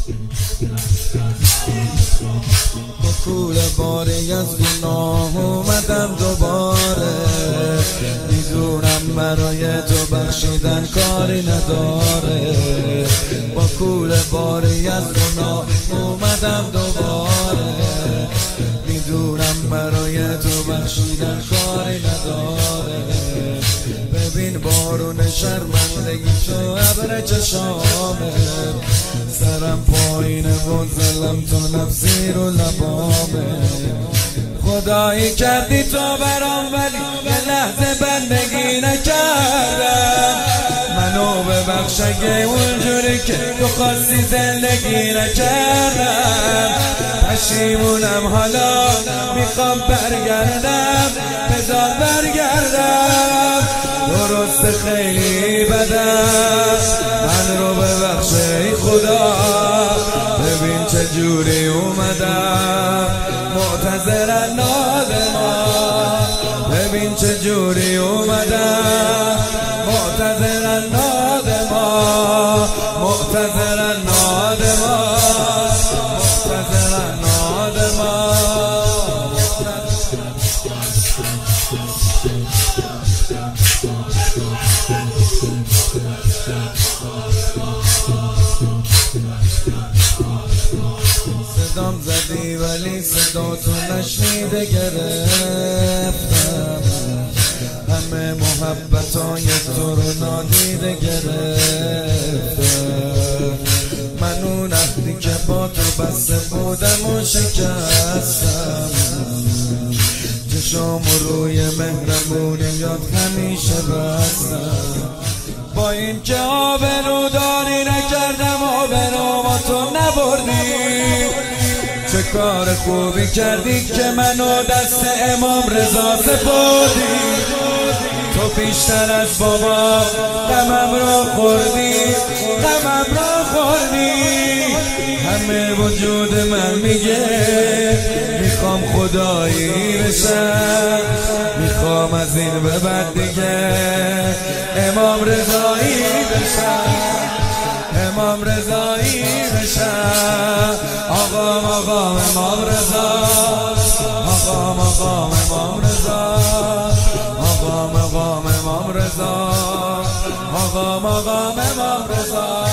با کول باری از گناه اومدم دوباره، میدونم برای تو بخشیدن کاری نداره. با کول باری از گناه اومدم دوباره، میدونم برای تو بخشیدن کاری نداره. ببین بارون شرمندگی تو ابر چشامه، سرم پایینه و زلم تو نفسی رو لبامه. خدایی کردی تو برام ولی یه لحظه بندگی نکردم. منو ببخش اگه اونجوری که تو خواستی زندگی نکردم. پشیمونم حالا میخوام برگردم، بذار برگردم. درست خیلی بدم، من رو ببخش ای خدا. ببین چه جوری اومدم معتذرا نادما. ببین چه جوری اومدم معتذرا نادما. معتذرا نادما. معتذرا نادما. صدام زدی ولی صدا تو نشنیده گرفتم. همه محبتای تو رو نادیده گرفتم. من اون عهدی که با تو بسته بودم و شکستم. چشام روی مهربونیات همیشه بستم. با این که آبروداری نکردم آبروما تو نبردی. چه کار خوبی کردی که منو دست امام رضا سپردی. تو بیشتر از بابا غمم را خوردی، غمم را خوردی. همه وجود من میگه میخوام خدایی بشم، میخوام از این به بعد دیگه امام رضایی بشم، امام رضایی بشم. آقام امام رضا، آقام امام رضا، آقام امام رضا، آقام امام رضا.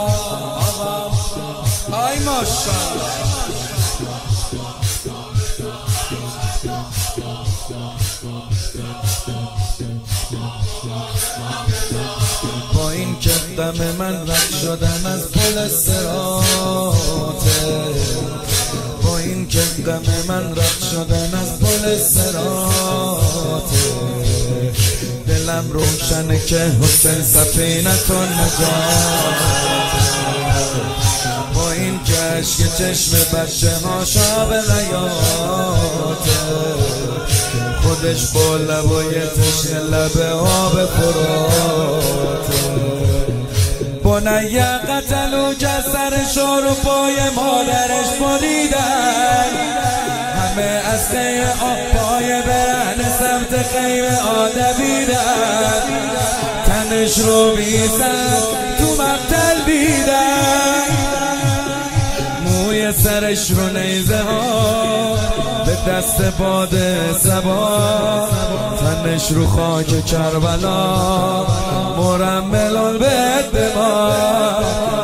آی ماشاءالله. با این که دم من رد شدن از پل صراطه، با این که دم من رد شدن از پل صراطه. دلم روشنه که حسین سفینتون نجات. با این که عشق چشم بچه ها شاب حیاته. خودش با لبای تشنه لب آب فراته. بنیه قتلو که سرش رو پای مادرش بریدن. همه از خیر پای برهن سمت خیر آدمیدن. تنش رو بیسن تو مقتل بیدن. موی سرش رو نیزه ها به دست باد صبا. تنش رو خاک کربلا مرملان به دماغ.